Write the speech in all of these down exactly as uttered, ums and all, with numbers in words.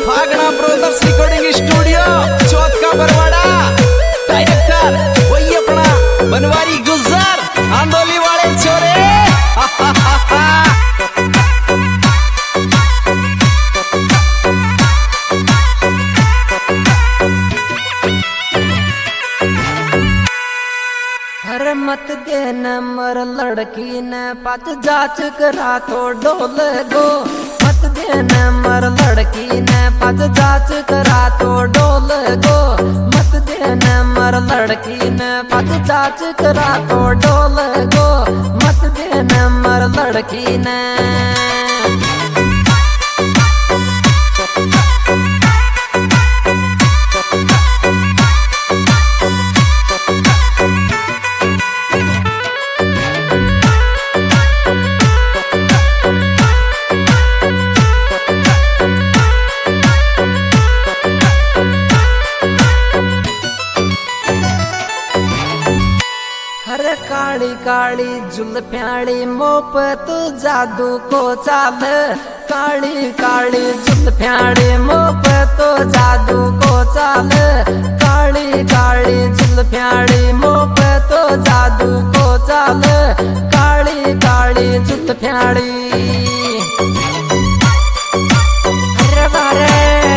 Phagna brothers recording studio Chauth ka Barwara. Director वही अपना बनवारी गुलजार आंदोली वाले छोरे। हर मत दे नंबर लड़की ने पाच जाच करा तो डोल गो। मत दे नंबर लड़की ने पाच जाच करा तो डोल गो। मत दे नंबर लड़की ने पाच जाच करा तो डोल गो। मत दे नंबर लड़की ने। हर काली काली जुल्फ्याड़ी मोप तू जादू को चाल। काली काली जुल्फ्याड़ी मोप तो जादू को चाल। काली काली जुल्फ्याड़ी मोप तो जादू को चाल। काली काली जुल्फ्याड़ी अरे बारे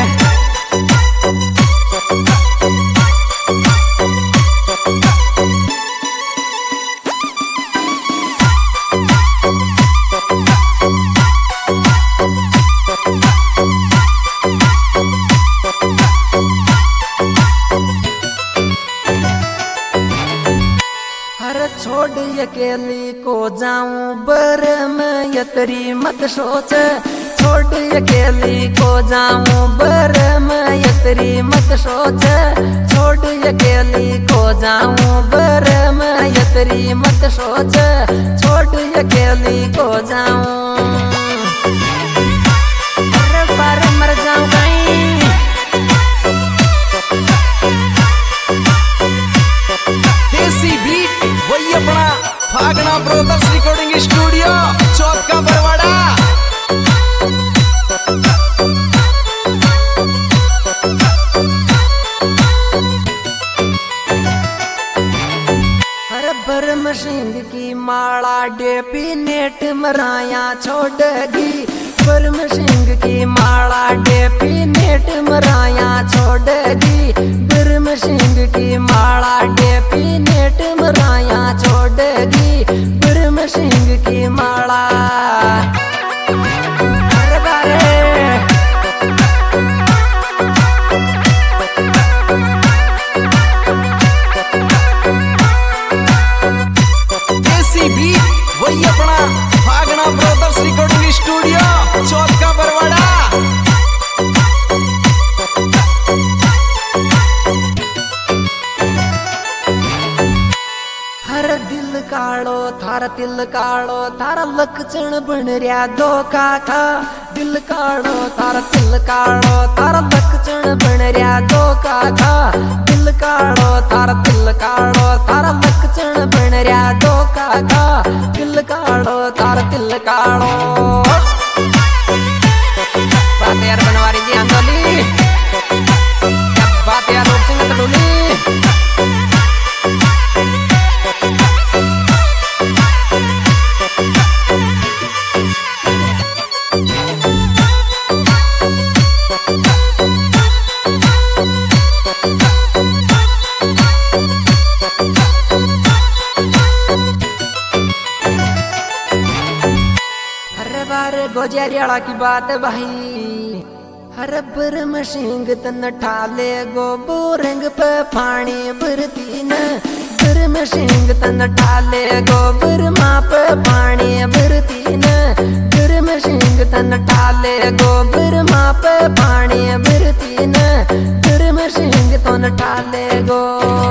छोड़ अकेली को जाऊं बर में यतरी मत सोच। छोड़ अकेली को जाऊं बर में यतरी मत सोच। छोड़ अकेली को जाऊं बर में यतरी मत सोच। छोड़ अकेली को जाऊं अरे बार मर जाऊं कहीं। देसी बीट वही अपना Phagna brothers recording studio Chauth ka Barwara. अरे बरम सिंह की माला डेपी नेट मराया छोड़गी। बरम सिंह की माला डेपी नेट मराया छोड़गी। बरम सिंह की माला डेपी नेट मराया छोड़गी। बरम सिंह की माला अरे बारे देसी बीट वही अपना Phagna brothers recording studio Chauth ka Barwara. हर दिल काड़ो थार तिल काड़ो थारा लक्षण बन रहा धोखा खा। दिल काड़ो थार तिल काड़ो थारा लक्षण बन रहा धोखा खा। दिल काड़ो थार तिल काड़ो थारा लक्षण बन रहा धोखा खा। दिल काड़ो थार तिल काड़ो बात यार बनवारी जी आंदोली। क्या बात यार रूप सिंह तड़ोली। गोजरियाड़ा की बात है भाई। हर बरम सिंह तन ठाले गो बोरंग पे पानी भरती न। बरम सिंह तन ठाले गो बरमा पे पानी भरती न। बरम सिंह तन ठाले गो बरमा पे पानी भरती न। बरम सिंह तन ठाले गो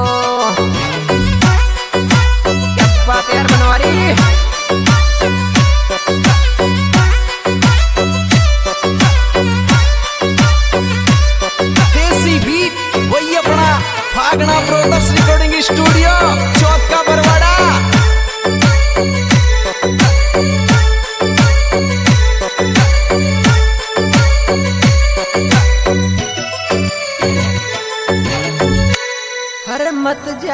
क्या बात यार बनवारी। वही अपना Phagna brothers recording studio Chauth ka Barwara.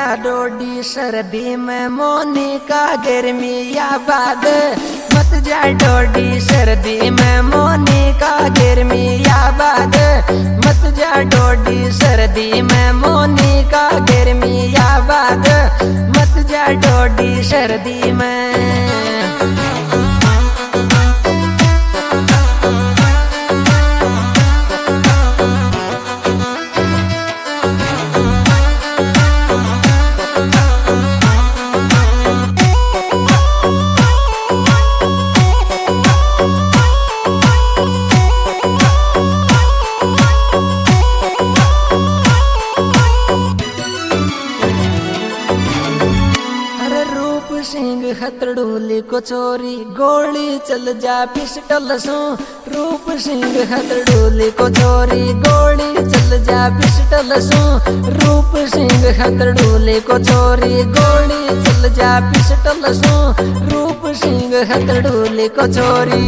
जा डोडी सर्दी में मोनिका गर्मी या बाद मत जा डोडी सर्दी में मोनिका गर्मी या बाद मत जा डोडी सर्दी में मोनिका गर्मी या बाद मत जा डोडी सर्दी में। सिंह हथड़ूली को चोरी गोली चल जा पिस्टल सो रूप सिंह हथड़ूली को चोरी गोली चल जा पिस्टल सो रूप सिंह हथड़ूली को चोरी गोली चल जा पिस्टल सो रूप सिंह हथड़ूली को चोरी।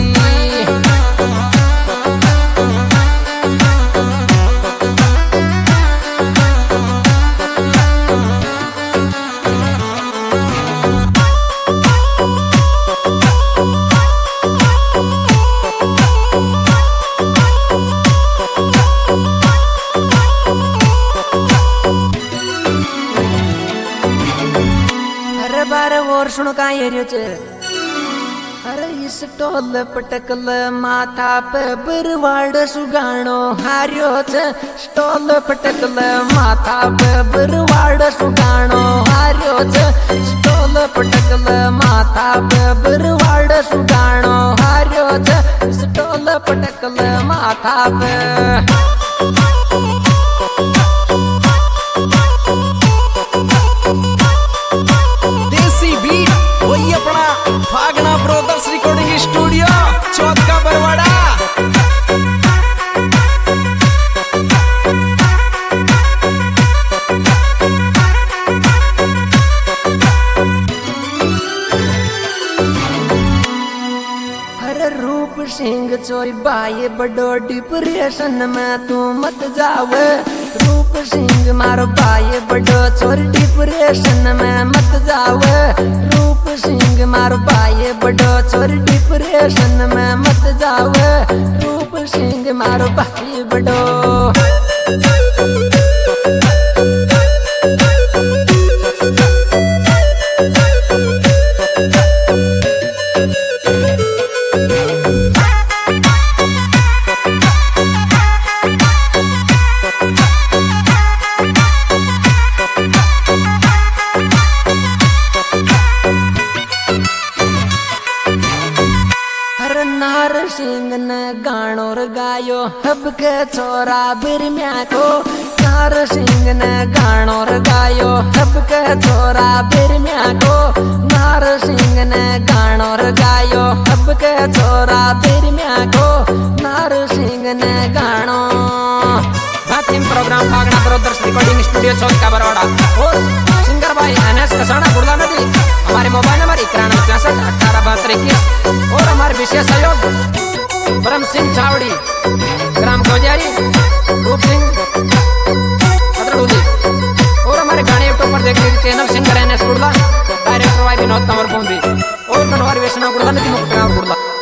बार और सुनो का एरियो च अरे इस टोल पटकल माथा पे बरवाड़ सुगाणो हारियो च स्टोल पटकल माथा पे बरवाड़ सुगाणो हारियो च स्टोल पटकल माथा पे बरवाड़ सुगाणो हारियो च स्टोल पटकल माथा पे। वही अपना Phagna brothers recording studio Chauth ka Barwara. हर रूप सिंह चोरी बाये बड़ो डिप्रेशन में तू मत जावे रूप सिंह मारो बाये बड़ो चोरी डिप्रेशन में मत जावे रूप सिंह मारो बाये बड़ो चोरी डिप्रेशन में मत जावे रूप सिंह मारो बाये बड़ो। नार सिंह ने गानो गायो हब के छोरा बिरम्या को नार सिंह ने गानो गायो हब के छोरा बिरम्या को नार सिंह ने गानो गायो हब के छोरा बिरम्या को नार सिंह ने गानो। हाथीम program Phagna brothers recording studio Chauth ka Barwara और सिंगर भाई एनएस कसाना गुड़ला नदी। हमारे मोबाइल नंबर इक्यानवे चौसठ अठारह बहत्तर इक्कीस और हमारे विशेष सहयोग ब्रह्म सिंह छावड़ी ग्राम कोजारी रूप सिंह और हमारे गाने यूट्यूब पर देखने के channel singer N S Gudla director भाई विनोद कंवर और कटवारी वैष्णव गुड़ला नदी मुक्त गुड़ला।